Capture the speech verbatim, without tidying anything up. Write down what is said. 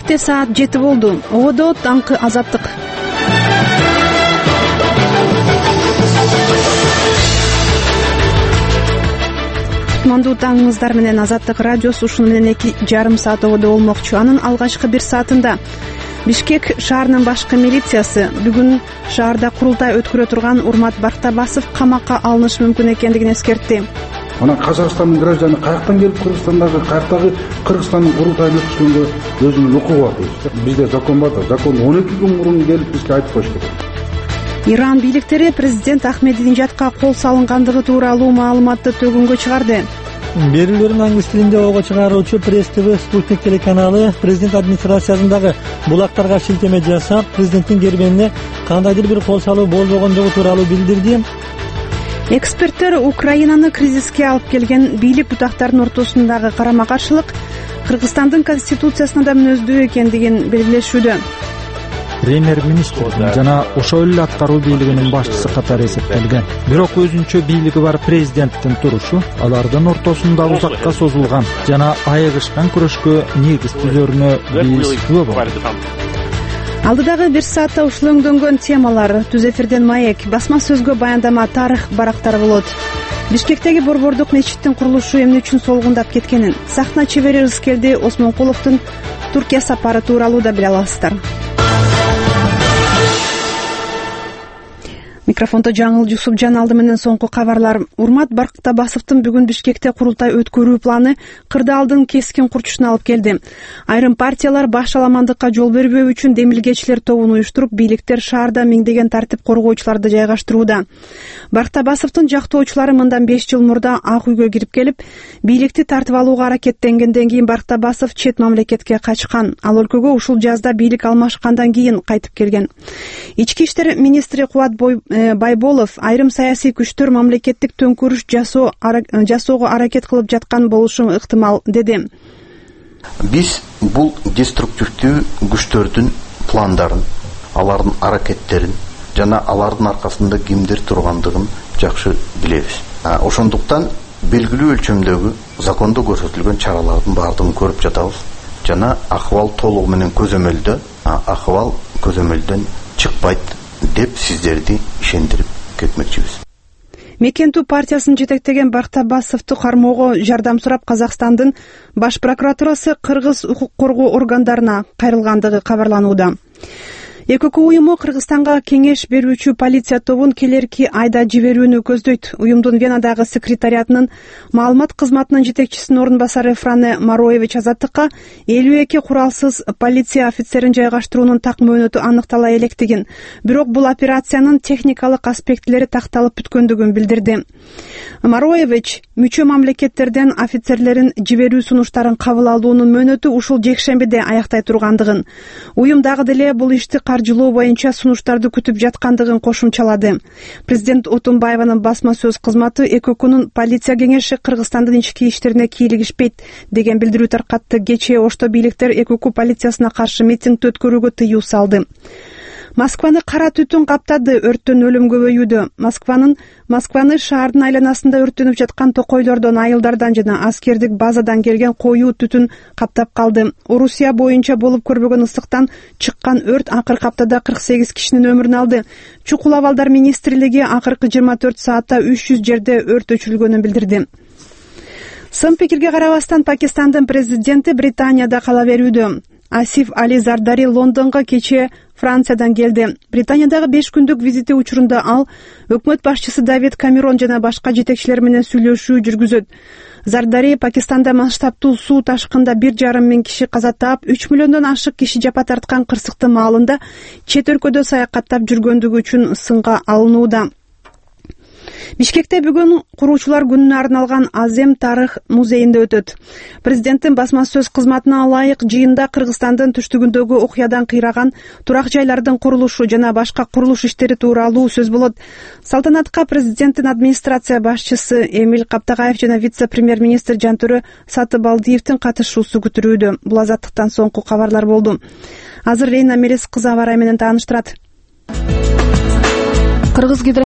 Бишкекте саат жети болду. Ободо таңкы азаттык. Кутмандуу таңыңыздар менен Азаттык радиосу ушуну менен эки жарым саат ободо болмокчу. Анын алгачкы бир саатында Бишкек шаарынын башкы милициясы бүгүн шаарда курултай өткөрө турган Урмат Бактабасов камакка алынышы мүмкүн экендигин эскертти. Анан Казакстандын гражданы каяктан келип Кыргызстандагы каяктагы Кыргызстандын курултайын өткөзгөнгө өзүнүн укугу бар дейт. Бизде закон бар да, закон он эки күн мурун келип бизге айтып коюш керек. Иран бийликтери президент Ахмединежадка кол салынгандыгы тууралуу маалыматты төгүнгө чыгарды. Берүүлөрүн англис тилинде ого чыгаруучу Пресс ТВ Спутник телеканалы президент администрациясындагы булактарга шилтеме жасап, президенттин керменине кандайдыр бир кол салуу болбогондугу тууралуу билдирди. Эксперттер Украинаны кризиске алып келген бийлик бутактарынын ортосундагы карама-каршылык Кыргызстандын конституциясына да мүнөздүү экендигин белгилешүүдө. Премьер-министр жана ошол эле аткаруу бийлигинин башчысы катары эсептелген. Бирок өзүнчө бийлиги бар президенттин турушу алардын ортосунда узакка созулган жана айыгышкан күрөшкө негиз түзөрүнө биз күбө болдук. Алдыдагы бир саатта ушул өңдөнгөн темалар: түз эфирден маек, басма сөзгө баяндама, тарых барактары болот. Бишкектеги борбордук мечиттин курулушу эмне үчүн солгундап кеткенин, сахна чебери Рыскелди Осмонкуловдун Туркия сапары тууралуу да биле аласыздар. Микрофондо Жаңыл Жусупжан, алды менен соңку кабарлар. Урмат Бактабасовдун бүгүн Бишкекте курултай өткөрүү планы кырдаалдын кескин курчушуна алып келди. Айрым партиялар баш аламандыкка жол бербөө үчүн демилгечилер тобун уюштуруп, бийликтер шаарда миңдеген тартип коргоочуларды жайгаштырууда. Бактабасовдун жактоочулары мындан беш жыл мурда Ак үйгө кирип келип, бийликти тартып алууга аракеттенгенден кийин Бактабасов чет мамлекетке качкан. Ал өлкөгө ушул жазда бийлик алмашкандан кийин кайтып келген. Ички иштер министри Кубат Байболов айрым саясий күчтөр мамлекеттик төңкөрүш жасоого аракет кылып жаткан болушу ыктымал деди. Биз бул деструктивдүү күчтөрдүн пландарын, алардын аракеттерин жана алардын аркасында кимдер тургандыгын жакшы билебиз. Ошондуктан белгилүү өлчөмдөгү закондо көрсөтүлгөн чаралардын баардыгын көрүп жатабыз жана акыбал толугу менен көзөмөлдө, акыбал көзөмөлдөн чыкпайт деп сиздерди ишендирип кетмекчибиз. Мекентүү партиясын жетектеген Бактабасовду кармоого жардам сурап Казакстандын баш прокуратурасы кыргыз укук коргоо органдарына кайрылгандыгы кабарланууда. ЭКК уюму Кыргызстанга кеңеш берүүчү полиция тобун келерки айда жиберүүнү көздөйт. Уюмдун Венадагы секретариатынын маалымат кызматынын жетекчисинин орун басары Фране Мароевич Азаттыкка элүү эки куралсыз полиция офицерин жайгаштыруунун так мөөнөтү аныктала электигин, бирок бул операциянын техникалык аспектилери такталып бүткөндүгүн билдирди. Мароевич мүчө мамлекеттерден офицерлерин жиберүү сунуштарын кабыл алуунун мөөнөтү ушул жекшембиде аяктай тургандыгын, уюмдагы деле бул ишти каржылоо боюнча сунуштарды күтүп жаткандыгын кошумчалады. Президент Отунбаеванын басма сөз кызматы ЭККнун полиция кеңеши Кыргызстандын ички иштерине кийлигишпейт деген билдирүү таркатты. Кечээ Ошто бийликтер ЭКК полициясына каршы митинг өткөрүүгө тыюу салды. Москваны кара түтүн каптады, өрттөн өлүм көбөйүүдө. Москванын Москваны шаардын айланасында өрттөнүп жаткан токойлордон, айылдардан жана аскердик базадан келген коюу түтүн каптап калды. Орусия боюнча болуп көрбөгөн ысыктан чыккан өрт акыркы аптада кырк сегиз кишинин өмүрүн алды. Чукул абалдар министрлиги акыркы жыйырма төрт саатта үч жүз жерде өрт өчүрүлгөнүн билдирди. Сын пикирге карабастан Пакистандын президенти Британияда кала берүүдө. Асиф Али Зардари Лондонго кечээ Франциядан келди. Британиядагы беш күндүк визити учурунда ал өкмөт башчысы Давид Камерон жана башка жетекчилер менен сүйлөшүү жүргүзөт. Зардари Пакистанда масштабтуу суу ташкында бир жарым миң киши каза таап, үч миллиондон ашык киши жапа тарткан кырсыктын маалында чет өлкөдө саякаттап жүргөндүгү үчүн сынга алынууда. Бишкекте бүгүн куруучулар күнүнө арналган Азем тарых музейинде өтөт. Президенттин басма сөз кызматына ылайык жыйында Кыргызстандын түштүгүндөгү окуядан кыйраган турак жайлардын курулушу жана башка курулуш иштери тууралуу сөз болот. Салтанатка президенттин администрация башчысы Эмиль Каптагаев жана вице-премьер-министр Жантөрө Сатыбалдиевдин катышуусу күтүрүүдө. Бул Азаттыктан соңку кабарлар болду. Азыр Рейна Мелес кызы абарай менен тааныштырат.